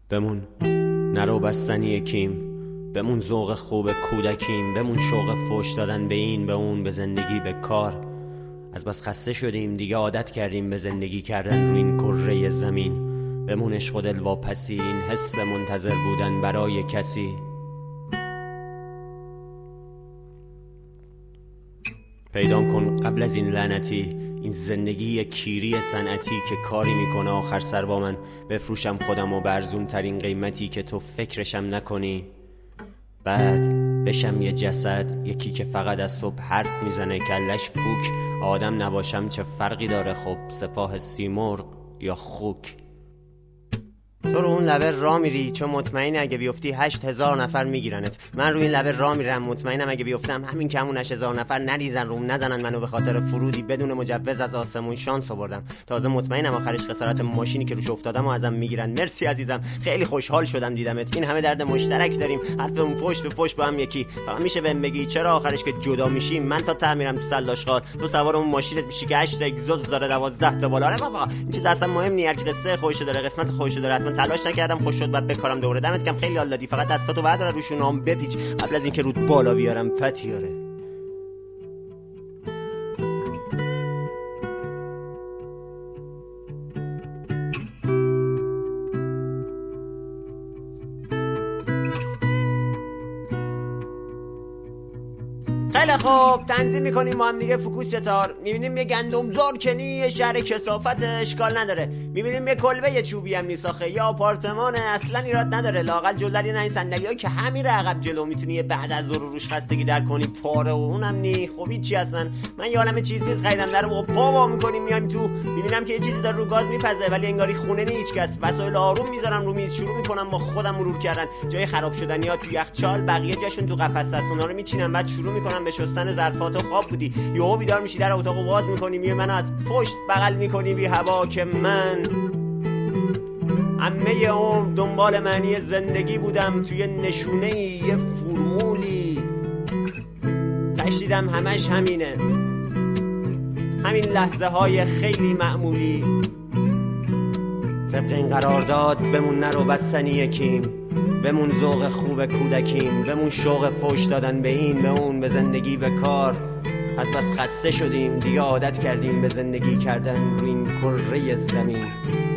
بمون نرو بستنی یکیم، بمون ذوق خوب کودکیم، بمون شوق فوش دادن به این به اون، به زندگی به کار. از بس خسته شدیم دیگه، عادت کردیم به زندگی کردن رو این کره زمین. بمون عشق و دل واپسی، این حس منتظر بودن برای کسی. پیدام کن قبل از این لعنتی، این زندگی کیری صنعتی که کاری میکنه آخر سر با من بفروشم خودم و برزون ترین قیمتی که تو فکرشم نکنی. بعد بشم یه جسد، یکی که فقط از صبح حرف میزنه، کلش پوک. آدم نباشم چه فرقی داره خب، سپاه سیمرغ یا خوک. تو رو اون لبه را میری چون مطمئنی اگه بیفتی 8000 نفر میگیرنت. من روی این لبه را میرم مطمئنم اگه بیفتم همین کمون 8000 نفر نریزن روم، نزنن منو به خاطر فرودی بدون مجوز از آسمون شانس آوردم. تازه مطمئنم آخرش خسارت ماشینی که روش افتادم و ازم میگیرن. مرسی عزیزم، خیلی خوشحال شدم دیدمت. این همه درد مشترک داریم، حرفمون پشت به پشت با هم یکی. فقط میشه بهم بگی چرا آخرش که جدا میشیم من تا ته میرم تو سلاشخار، تو سوار اون ماشینت میشی که 8 اگزوز داره 12 تا بالا. آره بابا این چیز اصلا مهم نیست، هر کی قصه خودش داره، قسمت خودش داره. تلاش نکردم خوش شد بعد بکارم دوره. دمت کم، خیلی حال دادی. فقط دستاتو بردار روشون هم بپیچ قبل از اینکه رود بالا بیارم فتیاره. خیلی خوب، تنظیم میکنیم ما هم دیگه فوکوس چطور. میبینیم یه گندم زار کنی، یه شهر کثافت اشکال نداره. میبینیم یه کلبه یه چوبی هم نیساخه، یا آپارتمانه اصلا ایراد نداره. لااقل جلوی این صندلیایی که همین عقب جلو میتونی بعد از ظهر روش خستگی در کنی پاره و اونم نی. خب هیچ چی اصلا. من یه عالمه چیز میز خریدم در موقع پا وا میکنیم میایم تو، میبینم که یه چیزی داره رو گاز میپزه ولی انگاری خونه نی هیچ کس. وسایل آروم میذارم رو میز، شروع میکنم با خودم مرور کردن جای خراب شدنیا تو یخچال، بقیه جاشون تو قفس است. اونا رو میچینم بعد شروع میکنم به شستن ظرفات. و خواب بودی یهو بیدار میشی در اتاقو باز میکنی، میای منو از پشت بغل میکنی بی هوا که من همه عمر دنبال معنی زندگی بودم توی نشونه یه فرمولی. تشدیدم همش همینه، همین لحظه های خیلی معمولی. طبق این قرارداد بمون نرو بستنی یکیم، بمون ذوق خوب کودکیم، بمون شوق فوش دادن به این به اون، به زندگی به کار. از بس خسته شدیم دیگه، عادت کردیم به زندگی کردن روی این کره زمین.